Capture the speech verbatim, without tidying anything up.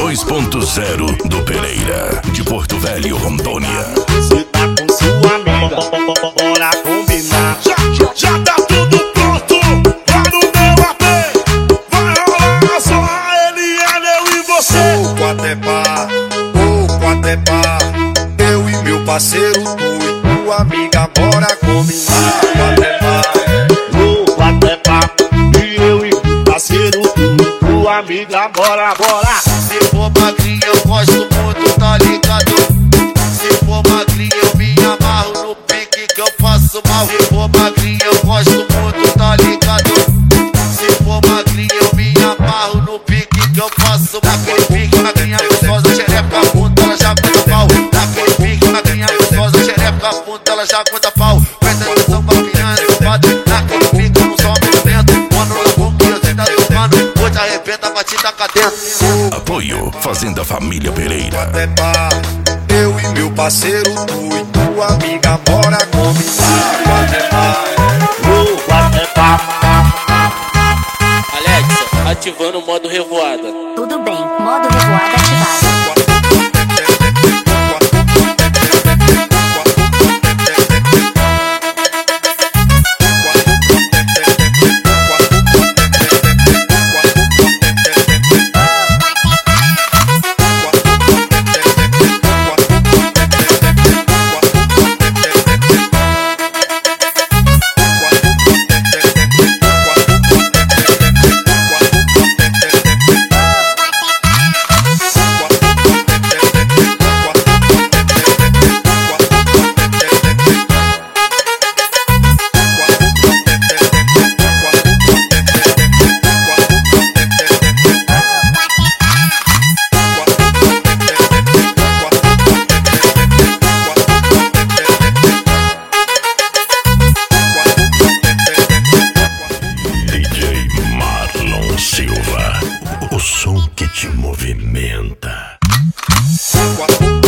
dois ponto zero do Pereira, de Porto Velho, Rondônia. Se tá com sua amiga, bora combinar. Já, já, já tá tudo pronto lá no meu A P. Vai rolar só ele, ela, eu e você. O quatro é pá, o quatro é pá. Eu e meu parceiro, tu e tua amiga, bora combinar. Quatro é pá, O quatro é pá, e eu e o parceiro, tu, tua amiga, bora, bora. se for magrinha eu gosto muito, tá ligado? Se for magrinha eu me amarro no pique que eu faço mal. Se for magrinha eu gosto muito, tá ligado? Se for magrinha eu me amarro no pique que eu faço mal. Naquele pique, magrinha gostosa, xereca, puta, ela já conta pau. Naquele pique, magrinha gostosa, xereca, puta, ela já conta pau. Presta atenção pra piranha, compadre. Naquele pique, como só movimento. Quando na boca você tá tocando, hoje arrebenta, bate e taca dentro. Apoio Fazenda Família Pereira. É pá, eu e meu parceiro, tu e tua amiga, bora combinar. Quatro é pá, O quatro é pá. Alexa, ativando o modo revoada. Tudo bem, modo revoada ativado. D J Marlon Silva, o som que te movimenta. quatro